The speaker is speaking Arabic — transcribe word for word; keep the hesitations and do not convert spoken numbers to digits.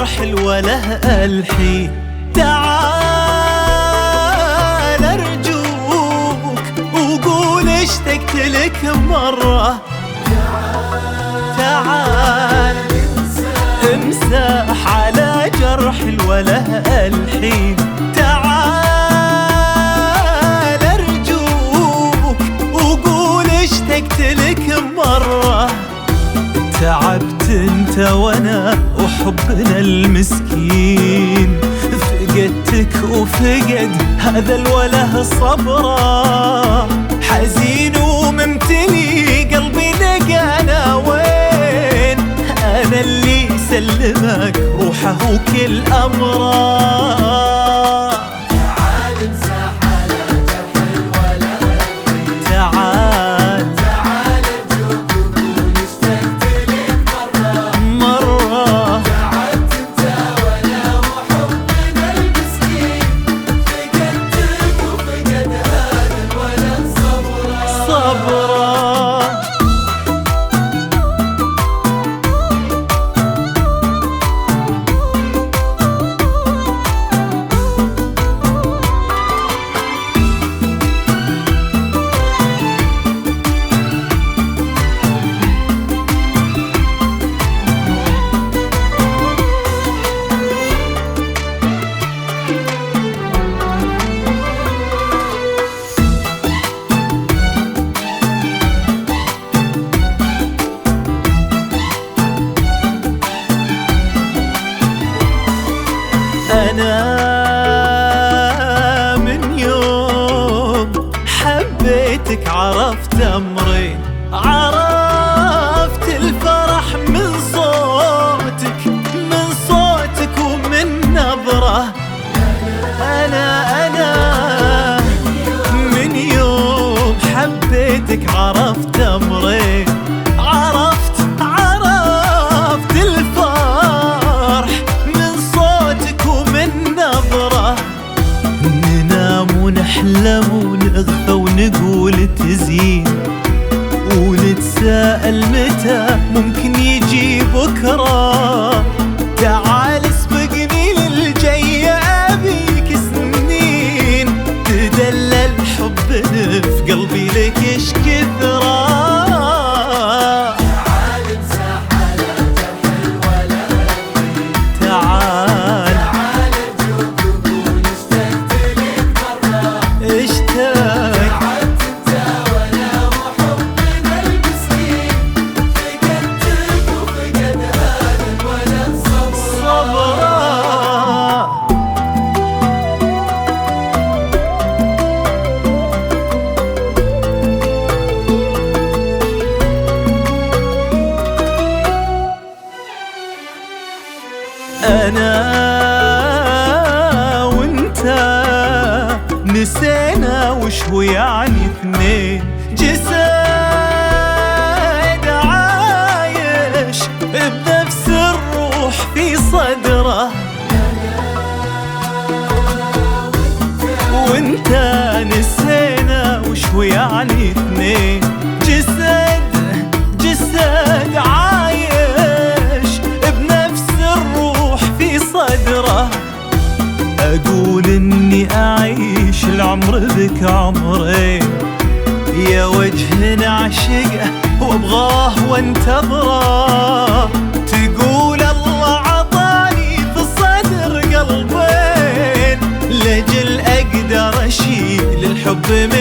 جرح الوله الحين. تعال أرجوك وقول اشتقت لك مرة. تعال امسح على جرح الوله الحين. تعال أرجوك وقول اشتقت لك مرة. تعبت انت وانا وحبنا المسكين، فقدتك وفقد هذا الوله صبره. حزين وممتلي قلبي لقانا وين، انا اللي سلمك روحه وكل امره. تعال امسح على جرح الوله الحين. تعال تعال ارجوك وقول اشتقت لك مرة. مرة. تعبت انت وانا وحبنا المسكين، فقدتك وفقد هذا الوله صبره. صبره. أنا من يوم حبيتك عرفت أمري، عرفت الفرح من صوتك، من صوتك ومن نظرة. أنا أنا من يوم حبيتك عرفت أمري، عرفت عرفت الفرح من صوتك ومن نظرة. ننام ونحلم ونغفى ونقول تزين، ونتساءل متى ممكن يجي بكرة. تعال اسبقني للجاي أبيك سنين، تدلل حبنا في قلبي لك ايش كثره. تعال امسح على جرح الوله الحين. تعال تعال ارجوك وقول اشتقت لك مرة. اشتاق. تعبت انت وانا وحبنا المسكين، فقدتك وفقد هذا الوله صبره. صبره. أنا وانت نسينا وش هو يعني اثنين، جسد عايش بنفس الروح في صدره. وانت نسينا وش هو يعني اثنين، جسد جسد عايش بنفس الروح في صدره. أقول إني أعيش العمر بك عمرين، يا وجه نعشقه وأبغاه وانتظره. تقول الله عطاني في الصدر قلبين، لجل أقدر أشيل الحب